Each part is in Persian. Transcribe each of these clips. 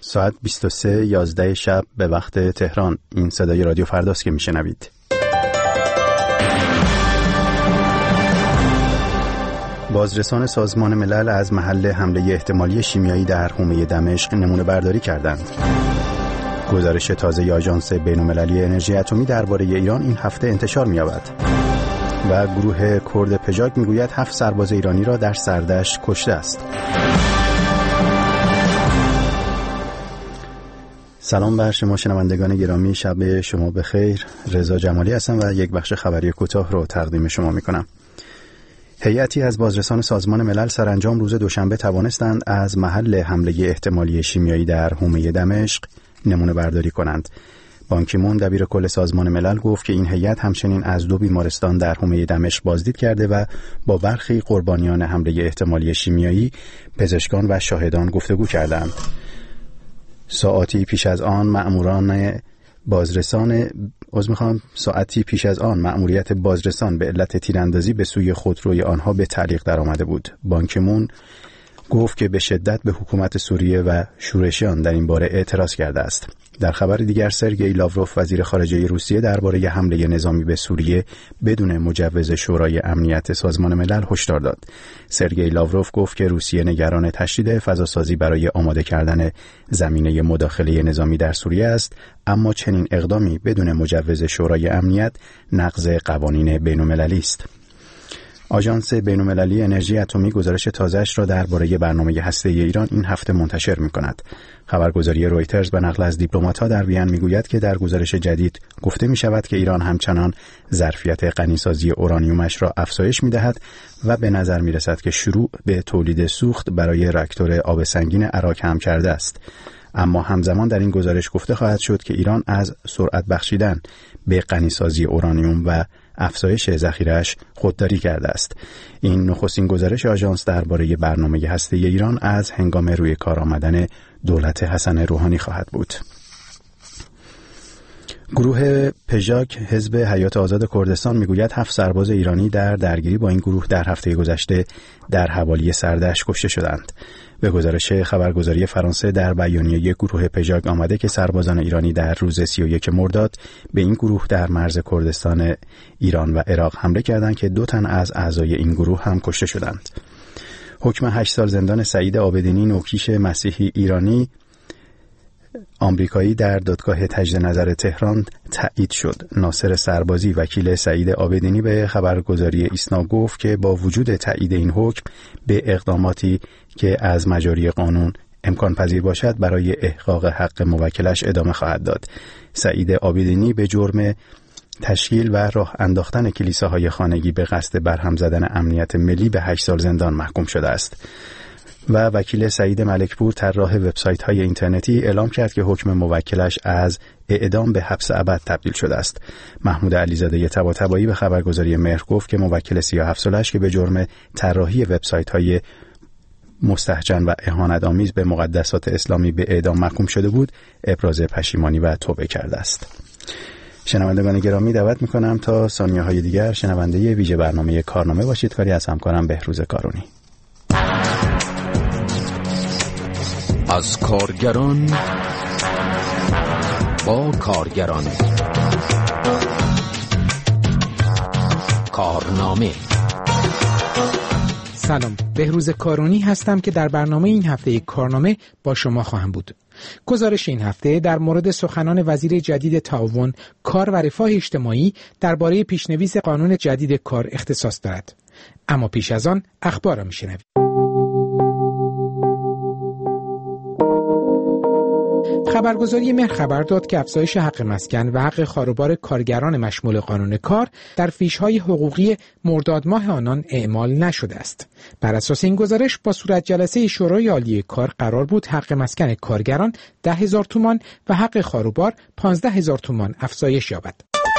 ساعت 23:11 شب به وقت تهران. این صدای رادیو فرداست که میشنوید. بازرسان سازمان ملل از محل حمله احتمالی شیمیایی در حومه دمشق نمونه برداری کردند. گزارش تازه آژانس بین‌المللی انرژی اتمی درباره ایران این هفته انتشار می‌یابد. و گروه کرد پژاک میگوید 7 سرباز ایرانی را در سردشت کشته است. سلام بر شما شنوندگان گرامی، شب شما بخیر. رضا جمالی هستم و یک بخش خبری کوتاه رو تقدیم شما میکنم. هیئتی از بازرسان سازمان ملل سرانجام روز دوشنبه توانستند از محل حمله احتمالی شیمیایی در حومه دمشق نمونه برداری کنند. بان کی مون دبیر کل سازمان ملل گفت که این هیئت همچنین از 2 بیمارستان در حومه دمشق بازدید کرده و با برخی قربانیان حمله احتمالی شیمیایی، پزشکان و شاهدان گفتگو کردند. ساعتی پیش از آن مأموریت بازرسان به علت تیراندازی به سوی خودروی آنها به تعلیق درآمده بود. بان کی مون گفت که به شدت به حکومت سوریه و شورشیان در این باره اعتراض کرده است. در خبر دیگر سرگئی لاوروف وزیر خارجه روسیه درباره حمله نظامی به سوریه بدون مجوز شورای امنیت سازمان ملل هشدار داد. سرگئی لاوروف گفت که روسیه نگران تشدید فضاسازی برای آماده کردن زمینه مداخله نظامی در سوریه است، اما چنین اقدامی بدون مجوز شورای امنیت نقض قوانین بین‌المللی است. آژانس بین‌المللی انرژی اتمی گزارش تازه‌اش را درباره برنامه هسته‌ای ایران این هفته منتشر می‌کند. خبرگزاری رویترز به نقل از دیپلمات‌ها در وین می‌گوید که در گزارش جدید گفته می‌شود که ایران همچنان ظرفیت غنیسازی اورانیومش را افزایش می‌دهد و به نظر می‌رسد که شروع به تولید سوخت برای راکتور آب سنگین عراق هم کرده است. اما همزمان در این گزارش گفته خواهد شد که ایران از سرعت بخشیدن به غنیسازی اورانیوم و افزایش ذخیره‌اش خودداری کرده است. این نخستین گزارش آژانس درباره برنامه هسته‌ای ایران از هنگام روی کار آمدن دولت حسن روحانی خواهد بود. گروه پژاک حزب حیات آزاد کردستان میگوید 7 سرباز ایرانی در درگیری با این گروه در هفته گذشته در حوالی سردشت کشته شدند. به گزارش خبرگزاری فرانسه در بیانیه گروه پژاک آمده که سربازان ایرانی در روز 31 مرداد به این گروه در مرز کردستان ایران و عراق حمله کردند که 2 تن از اعضای این گروه هم کشته شدند. حکم 8 سال زندان سعید عابدینی، نوکیش مسیحی ایرانی آمریکایی در دادگاه تجدید نظر تهران تایید شد. ناصر سربازی وکیل سعید عابدینی به خبرگزاری ایسنا گفت که با وجود تایید این حکم به اقداماتی که از مجاری قانون امکان پذیر باشد برای احقاق حق موکلش ادامه خواهد داد. سعید عابدینی به جرم تشکیل و راه انداختن کلیساهای خانگی به قصد برهم زدن امنیت ملی به 8 سال زندان محکوم شده است. و وکیل سعید ملکپور طراح وبسایت‌های اینترنتی اعلام کرد که حکم موکلش از اعدام به حبس ابد تبدیل شده است. محمود علیزاده طباطبایی به خبرگزاری مهر گفت که موکل 37 سالش که به جرم طراحی وبسایت‌های مستهجن و اهانت‌آمیز به مقدسات اسلامی به اعدام محکوم شده بود، ابراز پشیمانی و توبه کرده است. شنوندگان گرامی، دعوت می‌کنم تا ثانیه‌های دیگر شنونده ویژه برنامه کارنامه باشید. کاری از همکارم بهروز کارونی. از کارگران با کارگران، کارنامه. سلام، بهروز کارونی هستم که در برنامه این هفته کارنامه با شما خواهم بود. گزارش این هفته در مورد سخنان وزیر جدید تعاون، کار و رفاه اجتماعی درباره پیشنویس قانون جدید کار اختصاص دارد. اما پیش از آن اخبار را میشنوید. خبرگزاری مهر خبر داد که افزایش حق مسکن و حق خاروبار کارگران مشمول قانون کار در فیش‌های حقوقی مرداد ماه آنان اعمال نشده است. بر اساس این گزارش با صورت جلسه شورای عالی کار قرار بود حق مسکن کارگران 10,000 تومان و حق خاروبار 15,000 تومان افزایش یابد.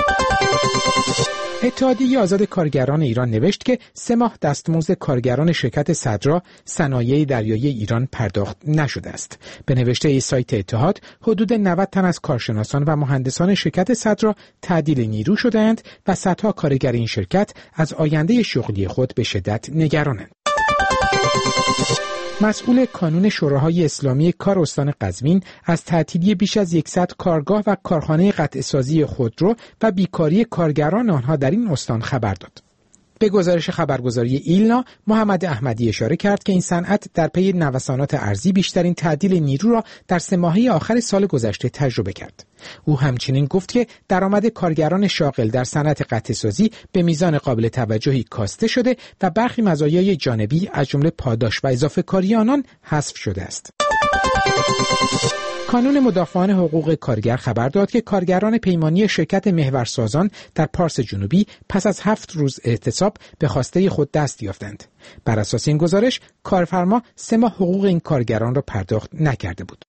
اتحادیه آزاد کارگران ایران نوشت که 3 ماه دستمزد کارگران شرکت صدرا صنایع دریایی ایران پرداخت نشده است. به نوشته سایت اتحاد، حدود 90 تن از کارشناسان و مهندسان شرکت صدرا تعدیل نیرو شدند و صدها کارگر این شرکت از آینده شغلی خود به شدت نگرانند. مسئول کانون شوراهای اسلامی کار استان قزوین از تعطیلی بیش از 100 کارگاه و کارخانه قطعه‌سازی خودرو و بیکاری کارگران آنها در این استان خبر داد. به گزارش خبرگزاری ایلنا، محمد احمدی اشاره کرد که این صنعت در پی نوسانات ارزی بیشترین تعدیل نیرو را در 3 ماهه آخر سال گذشته تجربه کرد. او همچنین گفت که درآمد کارگران شاغل در صنعت قطعه‌سازی به میزان قابل توجهی کاسته شده و برخی مزایای جانبی از جمله پاداش و اضافه کاری آنان حذف شده است. کانون مدافعان حقوق کارگر خبر داد که کارگران پیمانی شرکت محورسازان در پارس جنوبی پس از 7 روز اعتصاب به خواسته خود دست یافتند. بر اساس این گزارش، کارفرما 3 ماه حقوق این کارگران را پرداخت نکرده بود.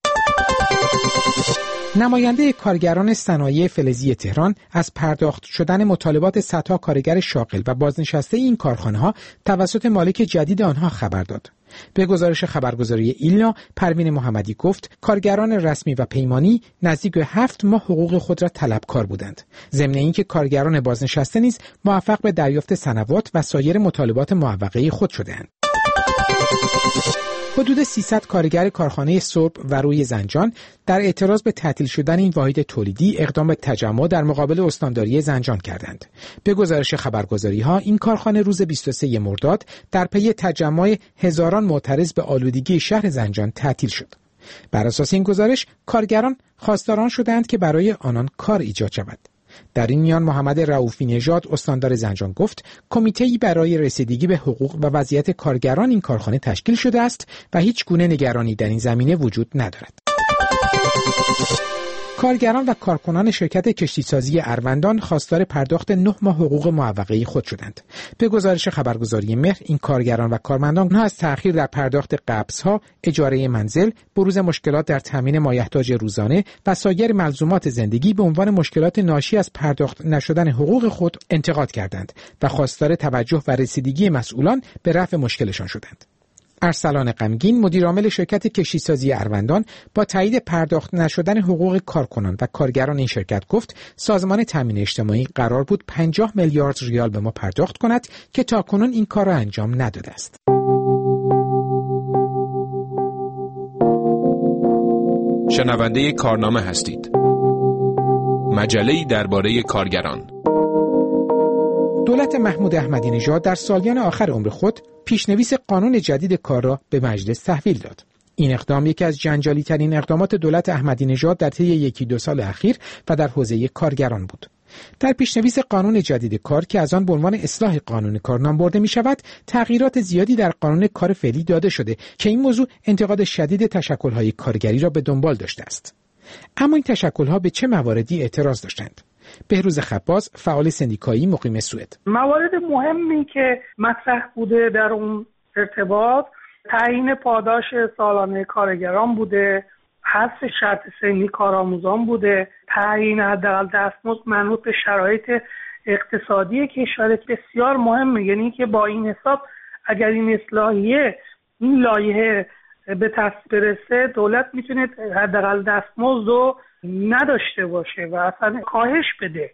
نماینده کارگران صنایع فلزی تهران از پرداخت شدن مطالبات صدها کارگر شاغل و بازنشسته این کارخانه‌ها توسط مالک جدید آنها خبر داد. به گزارش خبرگزاری ایلنا، پروین محمدی گفت کارگران رسمی و پیمانی نزدیک به 7 ماه حقوق خود را طلبکار بودند. ضمن اینکه کارگران بازنشسته نیز موفق به دریافت سنوات و سایر مطالبات معوقه خود شدند. حدود 300 کارگر کارخانه سرب و روی زنجان در اعتراض به تعطیل شدن این واحد تولیدی اقدام به تجمع در مقابل استانداری زنجان کردند. به گزارش خبرگزاری‌ها، این کارخانه روز 23 مرداد در پی تجمع هزاران معترض به آلودگی شهر زنجان تعطیل شد. بر اساس این گزارش، کارگران خواستاران شدند که برای آنان کار ایجاد شود. در این میان محمد رؤوفی نژاد استاندار زنجان گفت کمیته‌ای برای رسیدگی به حقوق و وضعیت کارگران این کارخانه تشکیل شده است و هیچ گونه نگرانی در این زمینه وجود ندارد. کارگران و کارکنان شرکت کشتیسازی اروندان خواستار پرداخت 9 ماه حقوق معوقه خود شدند. به گزارش خبرگزاری مهر، این کارگران و کارمندان از تأخیر در پرداخت قبض‌ها، اجاره منزل، بروز مشکلات در تامین مایحتاج روزانه و سایر ملزومات زندگی به عنوان مشکلات ناشی از پرداخت نشدن حقوق خود انتقاد کردند و خواستار توجه و رسیدگی مسئولان به رفع مشکلشان شدند. ارسلان غمگین، مدیرعامل شرکت کشتیسازی اروندان، با تایید پرداخت نشدن حقوق کارکنان و کارگران این شرکت گفت سازمان تامین اجتماعی قرار بود 50 میلیارد ریال به ما پرداخت کند که تاکنون این کار را انجام نداده است. شنونده کارنامه هستید. مجله‌ای درباره کارگران. دولت محمود احمدی نژاد در سالیان آخر عمر خود پیشنویس قانون جدید کار را به مجلس تحویل داد. این اقدام یکی از جنجالی ترین اقدامات دولت احمدی نژاد در طی 1-2 سال اخیر و در حوزه کارگران بود. در پیشنویس قانون جدید کار که از آن به عنوان اصلاح قانون کار نام برده می شود، تغییرات زیادی در قانون کار فعلی داده شده که این موضوع انتقاد شدید تشکل‌های کارگری را به دنبال داشته است. اما این تشکل‌ها به چه مواردی اعتراض داشتند؟ بهروز خباز، فعال سندیکایی مقیم سوئد: موارد مهمی که مطرح بوده در اون ارتباط تعیین پاداش سالانه کارگران بوده، حذف شرط سنی کارآموزان بوده، تعیین حداقل دستمزد منوط به شرایط اقتصادی کشور بسیار مهمه. یعنی که با این حساب اگر این اصلاحیه، این لایحه به تصویب برسه، دولت میتونه حداقل دستمزد رو نداشته باشه و اصلا کاهش بده.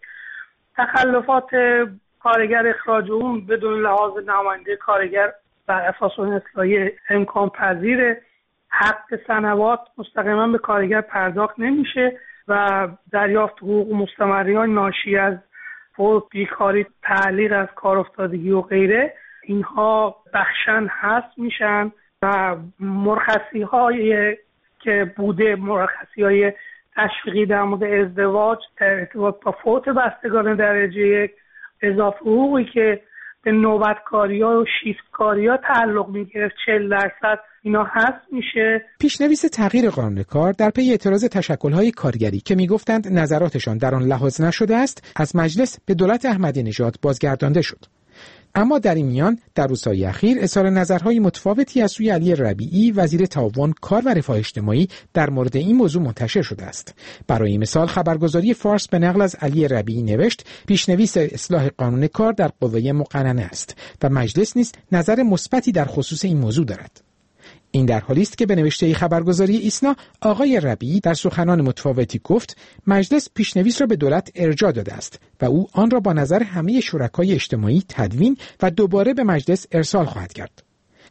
تخلفات کارگر اخراج اون بدون لحاظ نماینده کارگر بر اساس اون اصلاحیه امکان پذیره. حق سنوات مستقیما به کارگر پرداخت نمیشه و دریافت حقوق مستمریان ناشی از فوت، بیکاری، تعلیق از کار افتادگی و غیره، اینها بخشن حذف میشن و مرخصی های که بوده، مرخصی های تشویقی در مورد ازدواج در ارتباط با فوت بستگان درجه 1، اضافه حقوقی که به نوبتکاری‌ها و شیفتکاری‌ها تعلق می‌گرفت 40%، اینا حذف میشه. پیشنویس تغییر قانون کار در پی اعتراض تشکل‌های کارگری که می‌گفتند نظراتشان در آن لحاظ نشده است، از مجلس به دولت احمدی نژاد بازگردانده شد. اما در این میان در روزهای اخیر اظهار نظرهای متفاوتی از سوی علی ربیعی، وزیر تعاون، کار و رفاه اجتماعی، در مورد این موضوع منتشر شده است. برای مثال خبرگزاری فارس به نقل از علی ربیعی نوشت پیشنویس اصلاح قانون کار در قوه مقننه است و مجلس نیز نظر مثبتی در خصوص این موضوع دارد. این در حالی است که به نوشته خبرگزاری ایسنا، آقای ربیعی در سخنان متفاوتی گفت مجلس پیشنویس را به دولت ارجاع داده است و او آن را با نظر همه شرکای اجتماعی تدوین و دوباره به مجلس ارسال خواهد کرد.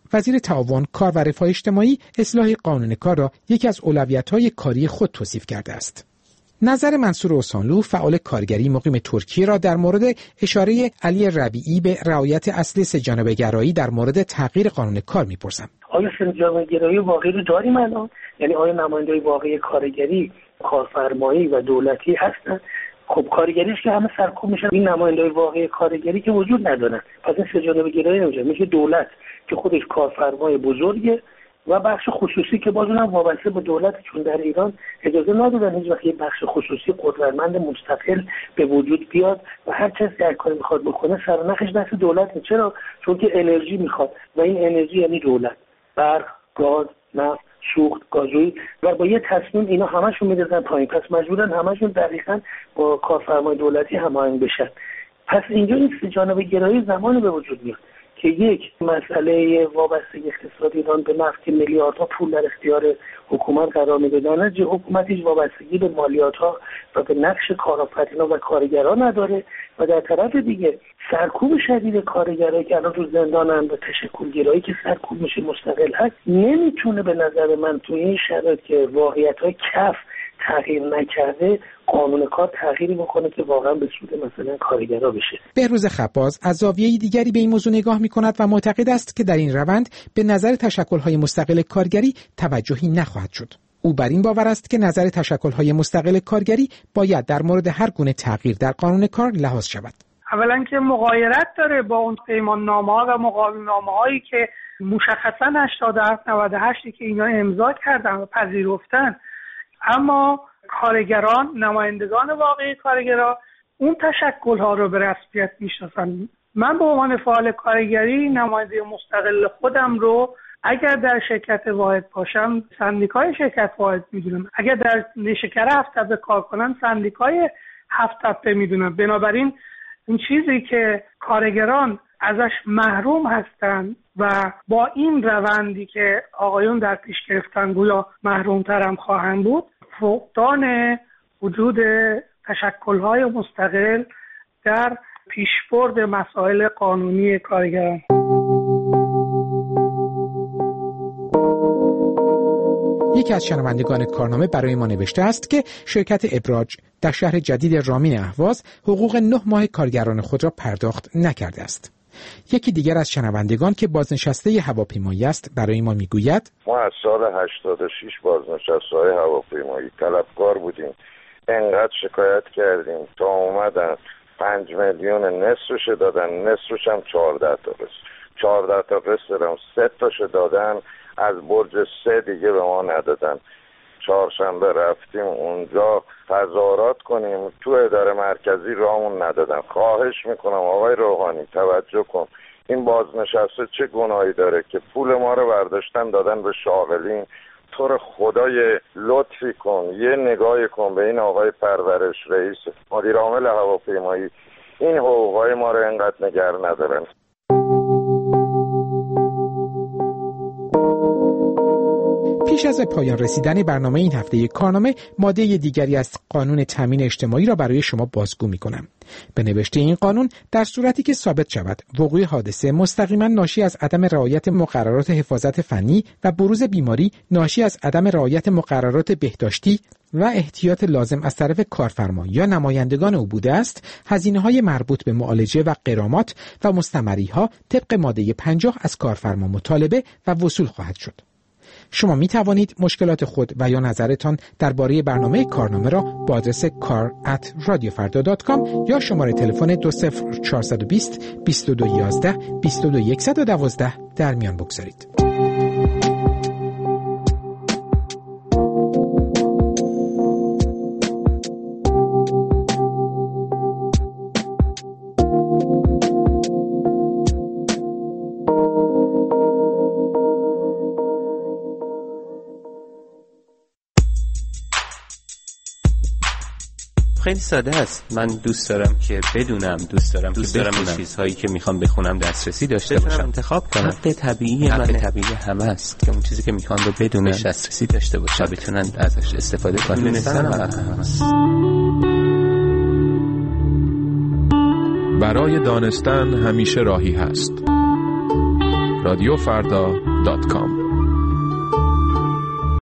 وزیر تعاون، کار و رفاه اجتماعی اصلاح قانون کار را یکی از اولویت‌های کاری خود توصیف کرده است. نظر منصور اوسانلو، فعال کارگری مقیم ترکیه، را در مورد اشاره علی ربیعی به رعایت اصل سه‌جانبه‌گرایی در مورد تغییر قانون کار می‌پرسم. آیا سه‌جانبه‌گرایی واقعی رو داریم الان؟ یعنی آیا نماینده‌های واقعی کارگری، کارفرمایی و دولتی هستن؟ خب کارگریش که همه سرکوب میشن، این نماینده‌های واقعی کارگری که وجود ندارن. پس این سه‌جانبه‌گرایی نمیشه. میشه دولت که خودش کارفرمای بزرگه و بخش خصوصی که باز اونم وابسته به دولت، چون در ایران اجازه ندادن هیچ وقت یه بخش خصوصی قدرتمند مستقل به وجود بیاد و هر کسی هر کاری میخواد بکنه سرنخش دست دولته. چرا؟ چون که انرژی میخواد و این انرژی یعنی دولت، برق، گاز، نفت، سوخت، گازوئیل و با یه تصمیم اینا همشون می‌ریزن پایین. پس مجبورن همشون دقیقاً با کارفرمای دولتی هماهنگ بشن. پس اینجا این سه‌جانبه‌گرایی زمانی به وجود میاد که یک مسئله وابستگی اقتصادی ایران به نفت میلیاردها پول در اختیار حکومت قرار میده، در نتیجه حکومت هیچ وابستگی به مالیات‌ها و به نقش کارآفرینان و کارگران نداره و در طرف دیگه سرکوب شدید کارگرایی که الان تو زندانن و تشکل‌گرایی که سرکوب میشه مستقل هست، نمیتونه به نظر من تو این شرایط که واقعیت‌های کف تغییر نکرده قانون کار تغییری بکنه که واقعا به سود مثلا کارگرا بشه. بهروز خباز از زاویه دیگری به این موضوع نگاه می‌کند و معتقد است که در این روند به نظر تشکل‌های مستقل کارگری توجهی نخواهد شد. او بر این باور است که نظر تشکل‌های مستقل کارگری باید در مورد هر گونه تغییر در قانون کار لحاظ شود. اولا که مغایرت داره با اون پیمان‌نامه‌ها و مقاومت‌نامه‌هایی که مشخصاً 87-98 که اینا امضا کردن و پذیرفتن، اما کارگران، نمایندگان واقعی کارگران اون تشکل‌ها رو به رسمیت میشناسن. من به عنوان فعال کارگری نماینده مستقل خودم رو اگر در شرکت واحد باشم سندیکای شرکت واحد میدونم، اگر در نیشکر 7 تپه کار کنم سندیکای 7 تپه میدونم. بنابراین این چیزی که کارگران ازش محروم هستن و با این روندی که آقایون در پیش گرفتن گویا محروم‌تر هم خواهند بود، فقدان وجود تشکل‌های مستقل در پیشبرد مسائل قانونی کارگران. یکی از شنوندگان کارنامه برای ما نوشته است که شرکت ابراج در شهر جدید رامین اهواز حقوق 9 ماه کارگران خود را پرداخت نکرده است. یکی دیگر از شنوندگان که بازنشسته هواپیمایی است برای ما میگوید ما از سال 86 بازنشسته‌های هواپیمایی طلبکار بودیم، انقدر شکایت کردیم تا اومدن 5 میلیون نصفش دادن، نصفش هم 14 تا قسط 14 تا قسط دادن، 3 تاش دادن، از برج 3 دیگه به ما ندادن. چهارشنبه رفتیم اونجا تظاهرات کنیم، تو اداره مرکزی راهمون ندادن. خواهش میکنم آقای روحانی توجه کن، این بازنشسته چه گناهی داره که پول ما رو برداشتن دادن به شاغلین؟ تو رو خدای لطفی کن یه نگاهی کن به این آقای پرورش رئیس مدیر عامل هواپیمایی، این حقوقای ما رو انقدر نگه ندارن. پیش از پایان رسیدن برنامه این هفته کارنامه، ماده دیگری از قانون تامین اجتماعی را برای شما بازگو می‌کنم. به نوشته این قانون در صورتی که ثابت شود وقوع حادثه مستقیما ناشی از عدم رعایت مقررات حفاظت فنی و بروز بیماری ناشی از عدم رعایت مقررات بهداشتی و احتیاط لازم از طرف کارفرما یا نمایندگان او بوده است، هزینه‌های مربوط به معالجه و غرامات و مستمری‌ها طبق ماده 50 از کارفرما مطالبه و وصول خواهد شد. شما می توانید مشکلات خود و یا نظرتان درباره برنامه کارنامه را با آدرس kar@radiofarda.com یا شماره تلفن 20420 2211 22112 در میان بگذارید. خیلی ساده است. من دوست دارم که بدونم، دوست دارم چیزهایی که میخوام بخونم دسترسی داشته باشم، انتخاب کنم. حق طبیعی همه است که اون چیزی که میخوام رو بدونم دسترسی داشته باشم، بتونن ازش استفاده کنن. دونستن برای دانستن همیشه راهی هست. radiofrda.com.